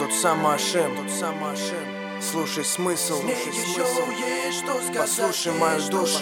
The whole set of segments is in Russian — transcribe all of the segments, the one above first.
тот самый Ашем. Слушай смысл, послушай мою душу.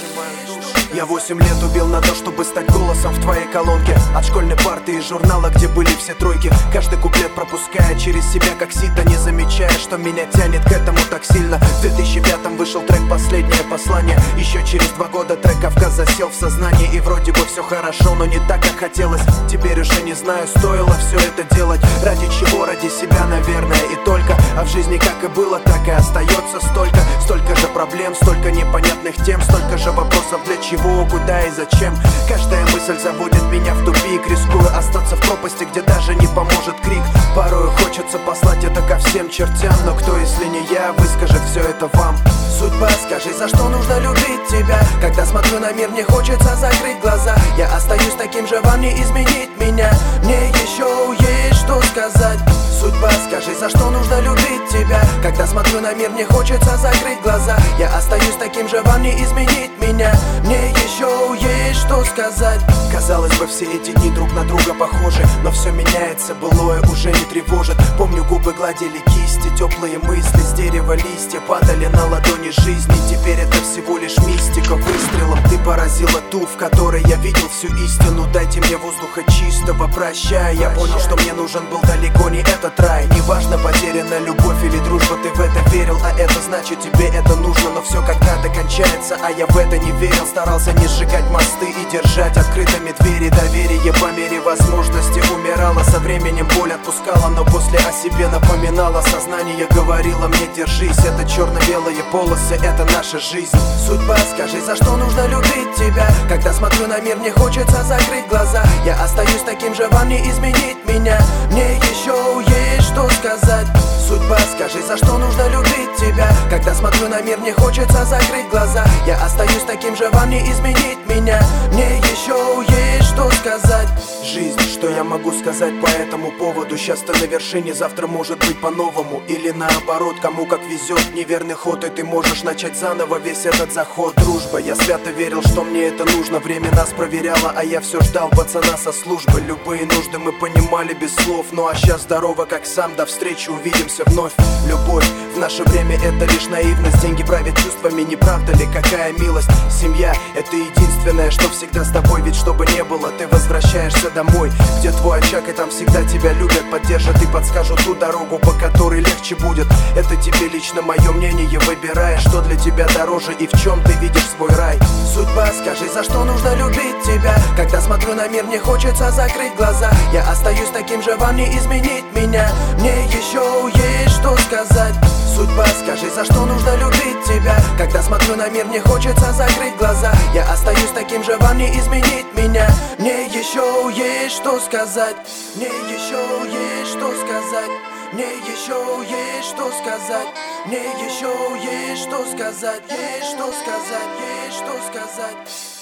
Я 8 лет убил на то, чтобы стать голосом в твоей колонке. От школьной парты и журнала, где были все тройки. Каждый куплет пропуская через себя как сито, не замечая, что меня тянет к этому так сильно. В 2005-м вышел трек «Последнее послание». Еще через 2 года трек «Кавказ» засел в сознании. И вроде бы все хорошо, но не так, как хотелось. Теперь уже не знаю, стоило все это делать. Ради чего? Ради себя, наверное, и только. А в жизни как и было, так и остается столько. Столько же проблем, столько непонятных тем, столько же вопросов: для чего, куда и зачем. Каждая мысль заводит меня в тупик, рискую остаться в пропасти, где даже не поможет крик. Порою хочется послать это ко всем чертям, но кто, если не я, выскажет все это вам? Судьба, скажи, за что нужно любить тебя? Когда смотрю на мир, мне хочется закрыть глаза. Я остаюсь таким же, вам не изменить меня. Мне еще есть что сказать. Судьба, скажи, за что нужно любить тебя? Когда смотрю на мир, мне хочется закрыть глаза. Я остаюсь таким же, вам не изменить меня. Мне еще есть что сказать. Казалось бы, все эти дни друг на друга похожи, но все меняется, былое уже не тревожит. Помню, губы гладили кисти, теплые мысли с дерева листья падали на ладони жизни. Теперь это всего лишь мистика. Выстрелом ты поразила ту, в которой я видел всю истину. Дайте мне воздуха чистого, прощай. Я понял, что мне нужен был далеко не этот рай. Неважно, потеряна любовь или дружба, ты в это верил, а это значит, тебе это нужно. Но все когда-то кончается, а я в это не верил. Старался не сжигать мосты и держать открытыми двери. Доверие по мере возможности умирало. Со временем боль отпускала, но после о себе напоминала. Сознание говорило мне: держись, это черно-белые полосы, это наша жизнь. Судьба, скажи, за что нужно любить тебя? Когда смотрю на мир, мне хочется закрыть глаза. Я остаюсь таким же, вам не изменить меня. Мне еще есть что сказать. Судьба, скажи, за что нужно любить тебя? Когда смотрю на мир, мне хочется закрыть глаза. Я остаюсь таким же, вам не изменить меня. Мне еще есть что сказать. Жизнь, что я могу сказать по этому поводу? Сейчас ты на вершине, завтра может быть по-новому. Или наоборот, кому как везет, неверный ход, и ты можешь начать заново весь этот заход. Дружба, я свято верил, что мне это нужно. Время нас проверяло, а я все ждал пацана со службы. Любые нужды мы понимали без слов. Ну а сейчас здорово как сам, до встречи, увидимся вновь. Любовь, в наше время это лишь наивность. Деньги правят чувствами, не правда ли? Какая милость. Семья, это единственное, что всегда с тобой. Ведь что бы ни было, ты возвращаешься домой, где твой очаг, и там всегда тебя любят, поддержат и подскажут ту дорогу, по которой легче будет. Это тебе лично мое мнение, выбирай, что для тебя дороже и в чем ты видишь свой рай. Судьба, скажи, за что нужно любить тебя? Когда смотрю на мир, мне хочется закрыть глаза. Я остаюсь таким же, вам не изменить меня. Мне еще есть что сказать. Судьба, скажи, за что нужно любить тебя? Когда смотрю на мир, мне хочется закрыть глаза. Я остаюсь таким же, вам не изменить меня. Мне еще есть что сказать. Мне еще есть что сказать. Мне еще есть что сказать. Мне еще есть что сказать. Есть что сказать, есть что сказать.